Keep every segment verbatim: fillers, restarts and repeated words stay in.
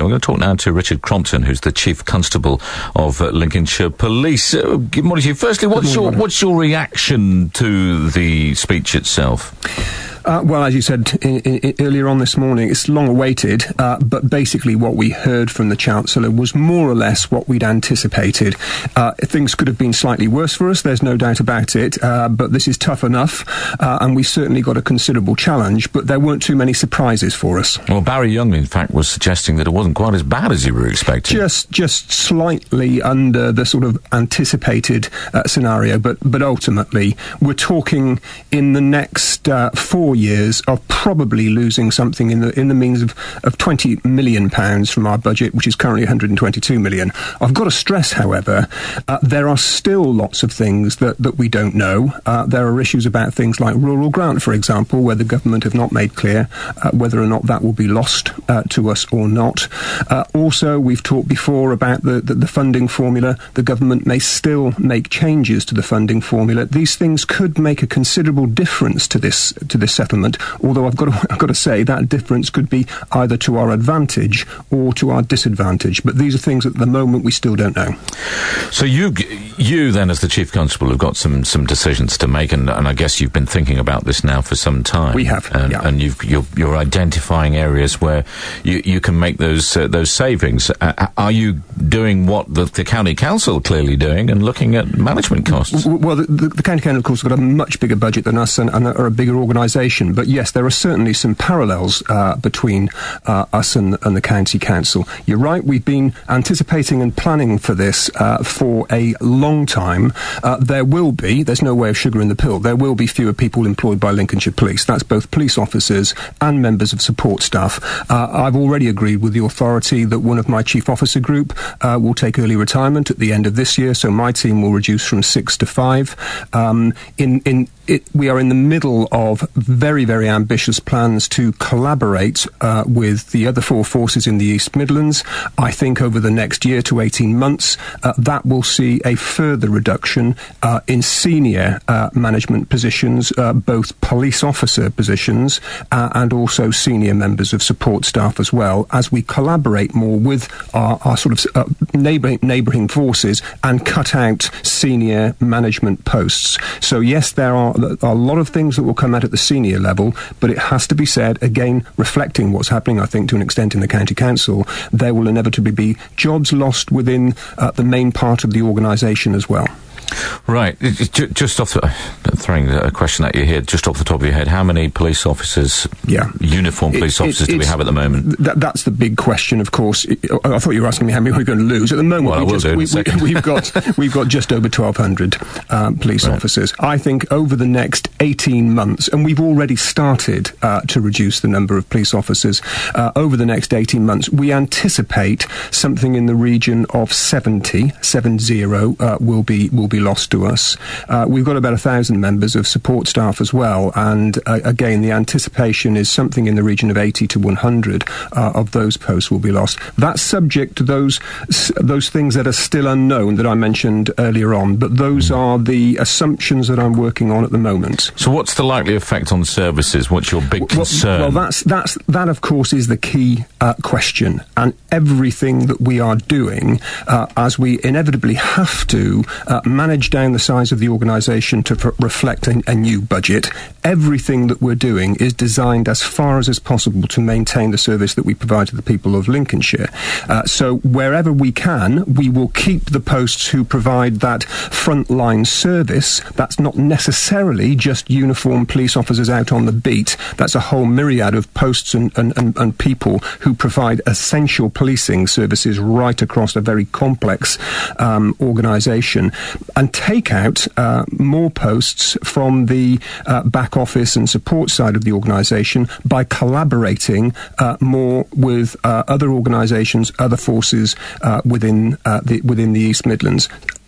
We're going to talk now to Richard Crompton, who's the Chief Constable of uh, Lincolnshire Police. Uh, good morning to you. Firstly, what's your, what's your reaction to the speech itself? Uh, well, as you said in, in, earlier on this morning, it's long awaited, uh, but basically what we heard from the Chancellor was more or less what we'd anticipated. Uh, things could have been slightly worse for us, there's no doubt about it, uh, but this is tough enough, uh, and we certainly got a considerable challenge, but there weren't too many surprises for us. Well, Barry Young, in fact, was suggesting that it wasn't quite as bad as you were expecting. Just just slightly under the sort of anticipated uh, scenario, but, but ultimately, we're talking in the next uh, four years of probably losing something in the in the means of, of twenty million pounds from our budget, which is currently one hundred twenty-two million. I've got to stress, however, uh, there are still lots of things that, that we don't know. Uh, there are issues about things like rural grant, for example, where the government have not made clear uh, whether or not that will be lost uh, to us or not. Uh, also, we've talked before about the, the, the funding formula. The government may still make changes to the funding formula. These things could make a considerable difference to this to this settlement. Although I've got to, I've got to say that difference could be either to our advantage or to our disadvantage. But these are things at the moment we still don't know. So you, you then, as the Chief Constable, have got some, some decisions to make, and, and I guess you've been thinking about this now for some time. We have, and, yeah. and you've, you're, you're identifying areas where you, you can make those uh, those savings. Uh, are you doing what the, the County Council clearly doing and looking at management costs? Well, the, the, the County Council, of course, have got a much bigger budget than us and, and are a bigger organisation. But yes, there are certainly some parallels uh, between uh, us and, and the County Council. You're right, we've been anticipating and planning for this uh, for a long time. Uh, there will be, there's no way of sugar in the pill, there will be fewer people employed by Lincolnshire Police. That's both police officers and members of support staff. Uh, I've already agreed with the authority that one of my chief officer group uh, will take early retirement at the end of this year, so my team will reduce from six to five. Um, in, in It, we are in the middle of very, very ambitious plans to collaborate uh, with the other four forces in the East Midlands. I think over the next year to eighteen months, uh, that will see a further reduction uh, in senior uh, management positions, uh, both police officer positions uh, and also senior members of support staff as well, as we collaborate more with our, our sort of uh, neighbouring, neighbouring forces and cut out senior management posts. So yes, there are a lot of things that will come out at the senior level, but it has to be said, again, reflecting what's happening, I think, to an extent in the County Council, there will inevitably be jobs lost within uh, the main part of the organisation as well. Right. Just off the, throwing a question at you here, just off the top of your head, how many police officers, yeah. uniformed police it, officers, it, do we have at the moment? That, that's the big question, of course. I thought you were asking me how many we're going to lose. At the moment, well, we just, we, we, we've got we've got just over twelve hundred um, police right. officers. I think over the next eighteen months, and we've already started uh, to reduce the number of police officers, uh, over the next eighteen months, we anticipate something in the region of seventy, seven zero, uh, will be will be lost to us. Uh, we've got about a thousand members of support staff as well, and uh, again, the anticipation is something in the region of eighty to one hundred uh, of those posts will be lost. That's subject to those those things that are still unknown that I mentioned earlier on, but those are the assumptions that I'm working on at the moment. So what's the likely effect on services? What's your big concern? Well, well that's, that's, that, of course, is the key uh, question, and everything that we are doing, uh, as we inevitably have to uh, manage down the size of the organisation to f- reflect a, a new budget, everything that we're doing is designed as far as is possible to maintain the service that we provide to the people of Lincolnshire. Uh, so wherever we can, we will keep the posts who provide that frontline service. That's not necessarily just uniformed police officers out on the beat. That's a whole myriad of posts and, and, and, and people who provide essential policing services right across a very complex um, organisation, and take out uh, more posts from the uh, back office and support side of the organisation by collaborating uh, more with uh, other organisations, other forces uh, within uh, the within the East Midlands.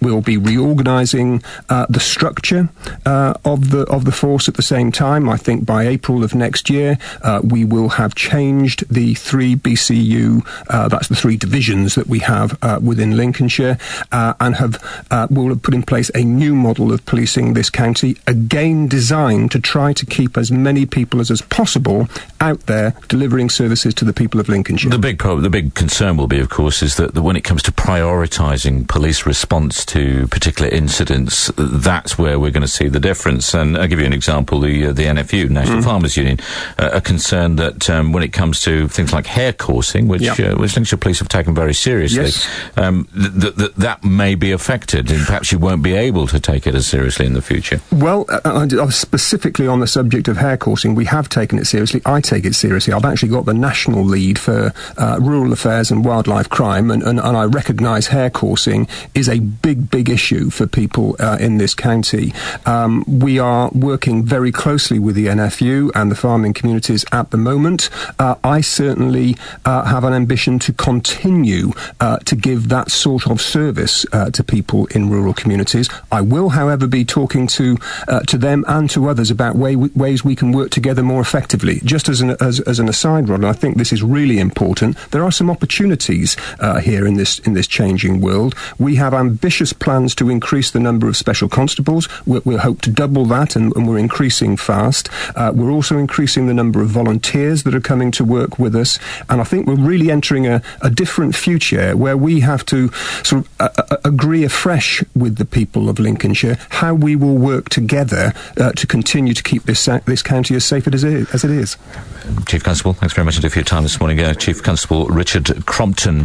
we'll be reorganising uh, the structure uh, of the of the force at the same time. I think by April of next year, uh, we will have changed the three B C U, uh, that's the three divisions that we have uh, within Lincolnshire, uh, and have uh, will have put in place a new model of policing this county, again designed to try to keep as many people as, as possible out there delivering services to the people of Lincolnshire. The big problem, the big concern will be, of course, is that, that when it comes to prioritising police response to particular incidents, that's where we're going to see the difference. And I'll give you an example. The uh, the N F U, National mm. Farmers Union, uh, are concerned that um, when it comes to things like hair coursing, which yep. uh, which Lincolnshire Police have taken very seriously, yes. um, th- th- that may be affected, and perhaps you won't be able to take it as seriously in the future. Well, uh, uh, specifically on the subject of hair coursing, we have taken it seriously. I take it seriously. I've actually got the national lead for uh, rural affairs and wildlife crime, and, and, and I recognise hair coursing is a big, big issue for people uh, in this county. Um, we are working very closely with the N F U and the farming communities at the moment. Uh, I certainly uh, have an ambition to continue uh, to give that sort of service uh, to people in rural communities. I will, however, be talking to uh, to them and to others about way, ways we can work together more effectively. Just as an, as, as an aside, Rod, and I think this is really important, there are some opportunities uh, here in this in this changing world. We have ambitious plans to increase the number of special constables. We we'll hope to double that, and, and we're increasing fast. Uh, we're also increasing the number of volunteers that are coming to work with us, and I think we're really entering a, a different future where we have to sort of uh, uh, agree afresh with the people of Lincolnshire how we will work together uh, to continue to keep this uh, this county as safe as it is. As it is. Chief Constable, thanks very much indeed for your time this morning. Uh, Chief Constable Richard Crompton.